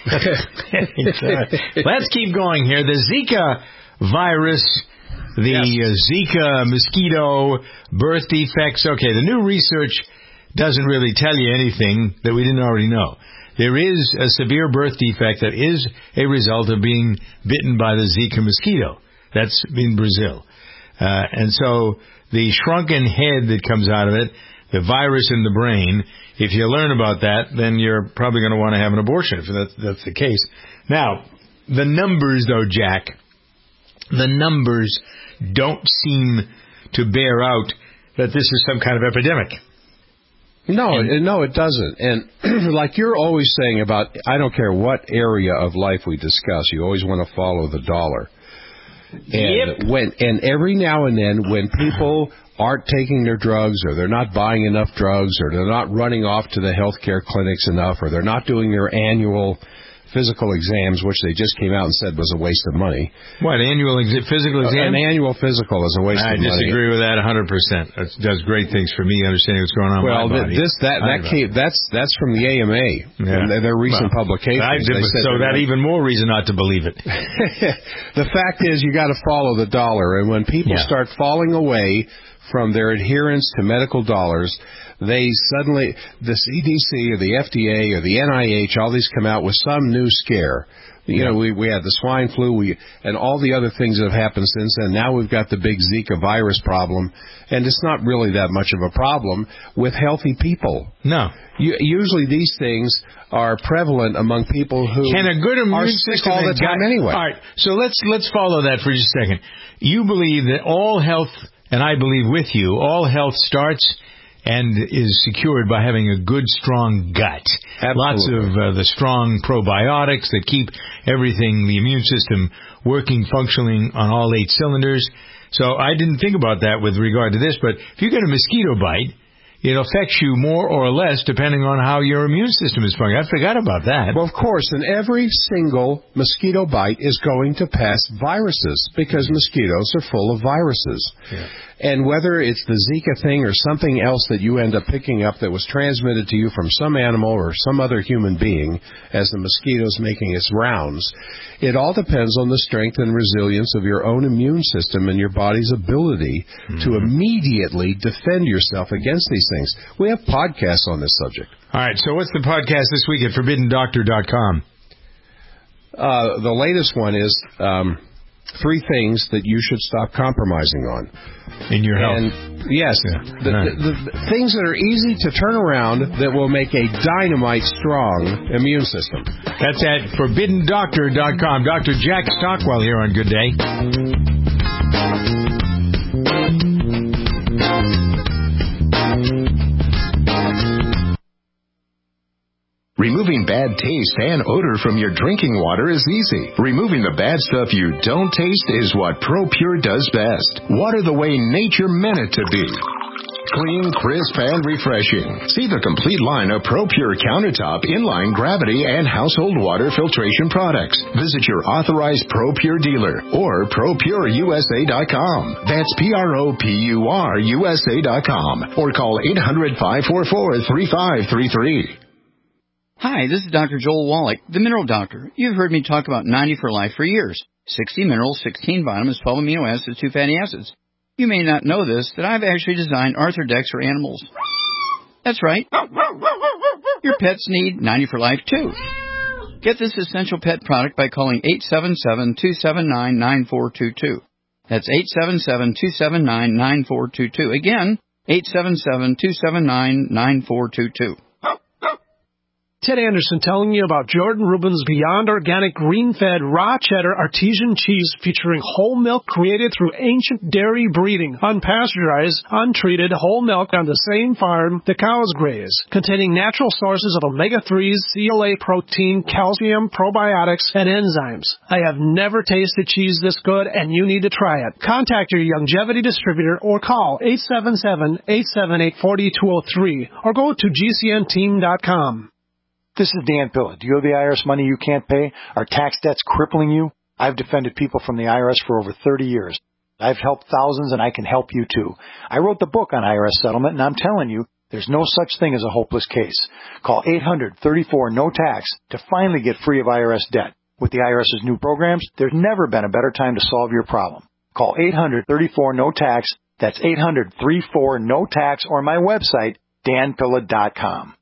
Let's keep going here. The Zika virus, Zika mosquito, birth defects. Okay, the new research doesn't really tell you anything that we didn't already know. There is a severe birth defect that is a result of being bitten by the Zika mosquito. That's in Brazil. And so the shrunken head that comes out of it, the virus in the brain, if you learn about that, then you're probably going to want to have an abortion if that's the case. Now, the numbers, though, Jack, the numbers don't seem to bear out that this is some kind of epidemic. No, it doesn't. And like you're always saying about, I don't care what area of life we discuss, you always want to follow the dollar. And every now and then, when people aren't taking their drugs, or they're not buying enough drugs, or they're not running off to the healthcare clinics enough, or they're not doing their annual physical exams, which they just came out and said was a waste of money. What, physical exam? An annual physical is a waste of money. I disagree with that 100%. It does great things for me understanding what's going on in my body. That's from the AMA, their recent publication. So that even more reason not to believe it. The fact is, you got to follow the dollar, and when people start falling away from their adherence to medical dollars, they suddenly, the CDC or the FDA or the NIH, all these come out with some new scare. We had the swine flu, and all the other things that have happened since then. Now we've got the big Zika virus problem, and it's not really that much of a problem with healthy people. No. Usually these things are prevalent among people who are sick all the time anyway. All right, so let's follow that for just a second. You believe that all health, and I believe with you, all health starts and is secured by having a good, strong gut. Absolutely. Lots of the strong probiotics that keep everything, the immune system, working, functioning on all 8 cylinders. So I didn't think about that with regard to this, but if you get a mosquito bite, it affects you more or less depending on how your immune system is functioning. I forgot about that. Well, of course, and every single mosquito bite is going to pass viruses because mosquitoes are full of viruses. Yeah. And whether it's the Zika thing or something else that you end up picking up that was transmitted to you from some animal or some other human being as the mosquito's making its rounds, it all depends on the strength and resilience of your own immune system and your body's ability to immediately defend yourself against these things. We have podcasts on this subject. All right, so what's the podcast this week at ForbiddenDoctor.com? The latest one is 3 things that you should stop compromising on. In your health. And yes, the things that are easy to turn around that will make a dynamite strong immune system. That's at ForbiddenDoctor.com. Dr. Jack Stockwell here on Good Day. Removing bad taste and odor from your drinking water is easy. Removing the bad stuff you don't taste is what ProPure does best. Water the way nature meant it to be. Clean, crisp, and refreshing. See the complete line of ProPure countertop, inline, gravity, and household water filtration products. Visit your authorized ProPure dealer or ProPureUSA.com. That's ProPureUSA.com. Or call 800-544-3533. Hi, this is Dr. Joel Wallach, the Mineral Doctor. You've heard me talk about 90 for Life for years. 60 minerals, 16 vitamins, 12 amino acids, 2 fatty acids. You may not know this, that I've actually designed Arthrodex for animals. That's right. Your pets need 90 for Life, too. Get this essential pet product by calling 877-279-9422. That's 877-279-9422. Again, 877-279-9422. Ted Anderson telling you about Jordan Rubin's Beyond Organic Green-Fed Raw Cheddar Artesian Cheese featuring whole milk created through ancient dairy breeding, unpasteurized, untreated whole milk on the same farm the cows graze, containing natural sources of omega-3s, CLA protein, calcium, probiotics, and enzymes. I have never tasted cheese this good, and you need to try it. Contact your Longevity distributor or call 877-878-4203 or go to GCNteam.com. This is Dan Pilla. Do you owe the IRS money you can't pay? Are tax debts crippling you? I've defended people from the IRS for over 30 years. I've helped thousands, and I can help you too. I wrote the book on IRS settlement, and I'm telling you, there's no such thing as a hopeless case. Call 800-34-NO-TAX to finally get free of IRS debt. With the IRS's new programs, there's never been a better time to solve your problem. Call 800-34-NO-TAX. That's 800-34-NO-TAX, or my website, danpilla.com.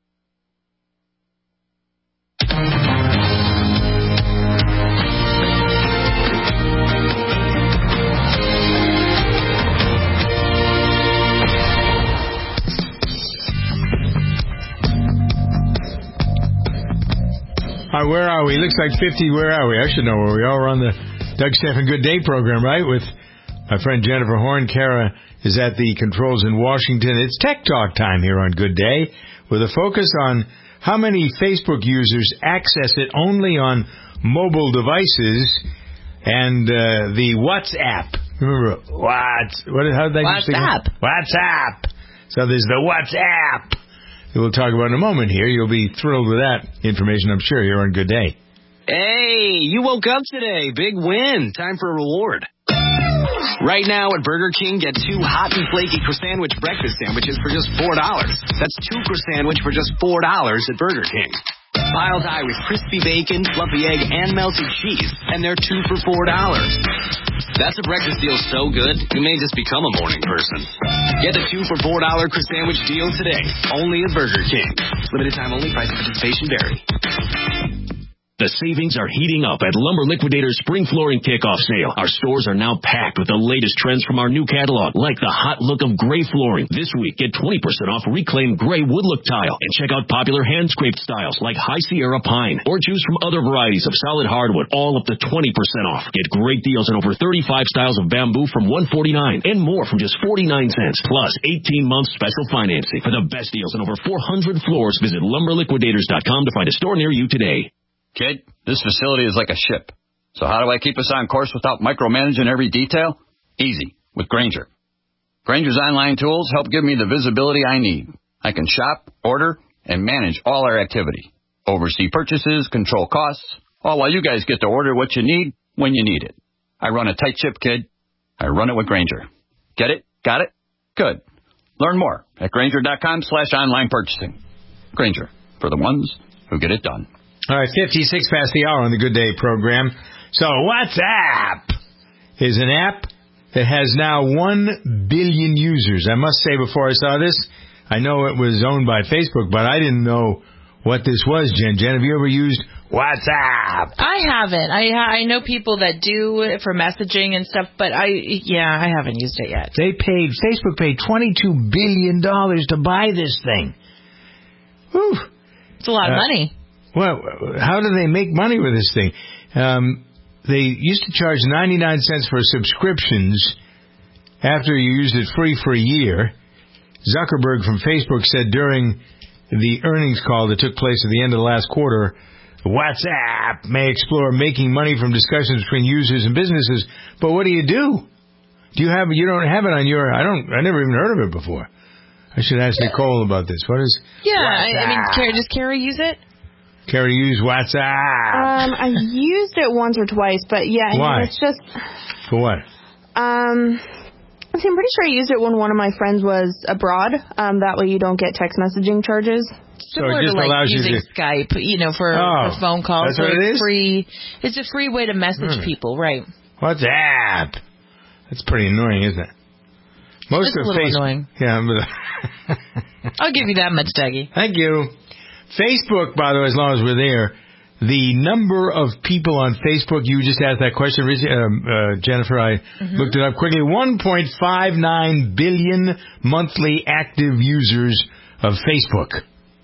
All right, where are we? Looks like 50. Where are we? I should know where we are. We're on the Doug Stephan Good Day program, right? With my friend Jennifer Horn. Kara is at the controls in Washington. It's Tech Talk time here on Good Day with a focus on how many Facebook users access it only on mobile devices and the WhatsApp. Remember, how did that WhatsApp. WhatsApp. So there's the WhatsApp. We'll talk about in a moment here. You'll be thrilled with that information, I'm sure, here on Good Day. Hey, you woke up today. Big win. Time for a reward. Right now at Burger King, get 2 hot and flaky croissant breakfast sandwiches for just $4. That's 2 croissant for just $4 at Burger King. Piled high with crispy bacon, fluffy egg, and melted cheese. And they're 2 for $4. That's a breakfast deal so good, you may just become a morning person. Get the 2 for $4 croissant deal today, only at Burger King. Limited time only, price and participation vary. The savings are heating up at Lumber Liquidator's Spring Flooring Kickoff Sale. Our stores are now packed with the latest trends from our new catalog, like the hot look of gray flooring. This week, get 20% off reclaimed gray wood look tile. And check out popular hand-scraped styles like High Sierra Pine. Or choose from other varieties of solid hardwood, all up to 20% off. Get great deals on over 35 styles of bamboo from $149 and more from just 49 cents. Plus, 18 months special financing. For the best deals on over 400 floors, visit LumberLiquidators.com to find a store near you today. Kid, this facility is like a ship. So how do I keep us on course without micromanaging every detail? Easy, with Grainger. Grainger's online tools help give me the visibility I need. I can shop, order, and manage all our activity. Oversee purchases, control costs, all while you guys get to order what you need when you need it. I run a tight ship, kid. I run it with Grainger. Get it? Got it? Good. Learn more at Grainger.com/online purchasing. Grainger, for the ones who get it done. All right, 56 past the hour on the Good Day program. So WhatsApp is an app that has now 1 billion users. I must say before I saw this, I know it was owned by Facebook, but I didn't know what this was, Jen. Jen, have you ever used WhatsApp? I haven't. I know people that do it for messaging and stuff, but I haven't used it yet. Facebook paid $22 billion to buy this thing. Whew. It's a lot of money. Well, how do they make money with this thing? They used to charge 99 cents for subscriptions after you used it free for a year. Zuckerberg from Facebook said during the earnings call that took place at the end of the last quarter, WhatsApp may explore making money from discussions between users and businesses. But what do? You don't have it on your, I never even heard of it before. I should ask Nicole about this. What is WhatsApp? Does Carrie use it? Carrie used WhatsApp. I used it once or twice, but yeah. Why? It's just... For what? I'm pretty sure I used it when one of my friends was abroad. That way you don't get text messaging charges. Similar to like using Skype, for phone calls. That's what it is? Free. It's a free way to message people, right? WhatsApp. That's pretty annoying, isn't it? It's a little annoying. Yeah, I'll give you that much, Dougie. Thank you. Facebook, by the way, as long as we're there, the number of people on Facebook, you just asked that question, Jennifer, I looked it up quickly, 1.59 billion monthly active users of Facebook.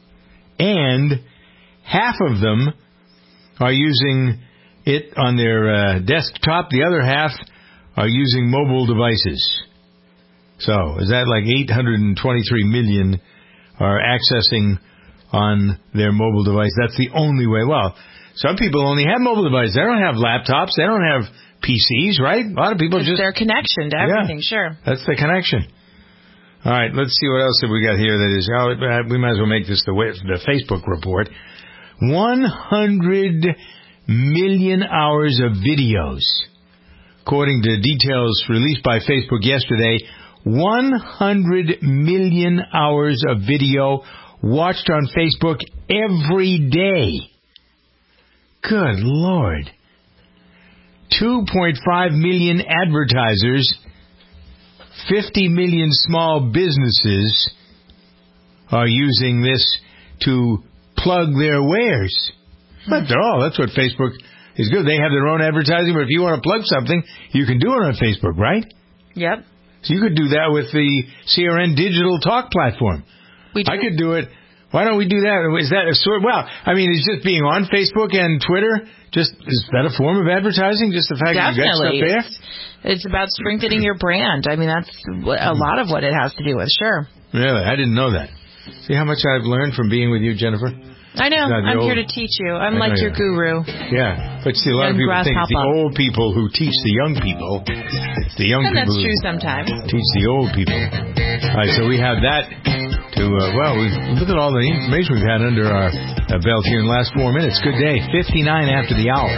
And half of them are using it on their desktop. The other half are using mobile devices. So, is that like 823 million are accessing on their mobile device? That's the only way. Well, some people only have mobile devices. They don't have laptops. They don't have PCs, right? A lot of people it's their connection to everything, sure. That's the connection. All right, let's see what else have we got here that is... we might as well make this the Facebook report. 100 million hours of videos. According to details released by Facebook yesterday, 100 million hours of video watched on Facebook every day. Good Lord. 2.5 million advertisers, 50 million small businesses are using this to plug their wares. After all, that's what Facebook is good. They have their own advertising, but if you want to plug something, you can do it on Facebook, right? Yep. So you could do that with the CRN Digital Talk platform. I could do it. Why don't we do that? Is that a sort? Well, I mean, is just being on Facebook and Twitter, is that a form of advertising? Just the fact that you got stuff there? It's about strengthening your brand. I mean, that's a lot of what it has to do with, sure. Really? I didn't know that. See how much I've learned from being with you, Jennifer? I know. I'm here to teach you. I'm like your guru. Yeah. But see, a lot of people think it's the old people who teach the young people. It's the young people that's true sometimes. Teach the old people. All right, so we have that to, look at all the information we've had under our belt here in the last 4 minutes. Good day. 59 after the hour.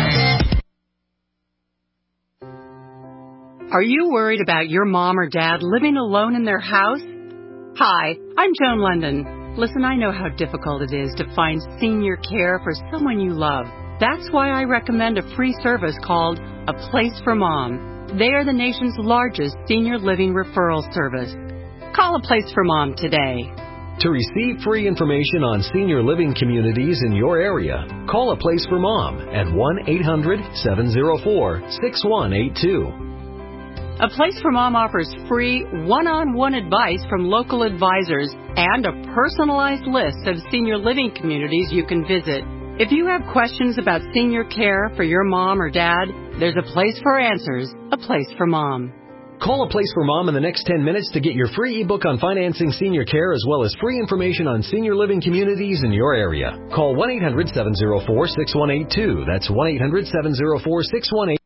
Are you worried about your mom or dad living alone in their house? Hi, I'm Joan London. Listen, I know how difficult it is to find senior care for someone you love. That's why I recommend a free service called A Place for Mom. They are the nation's largest senior living referral service. Call A Place for Mom today. To receive free information on senior living communities in your area, call A Place for Mom at 1-800-704-6182. A Place for Mom offers free one-on-one advice from local advisors and a personalized list of senior living communities you can visit. If you have questions about senior care for your mom or dad, there's a place for answers, A Place for Mom. Call A Place for Mom in the next 10 minutes to get your free ebook on financing senior care as well as free information on senior living communities in your area. Call 1-800-704-6182. That's 1-800-704-6182.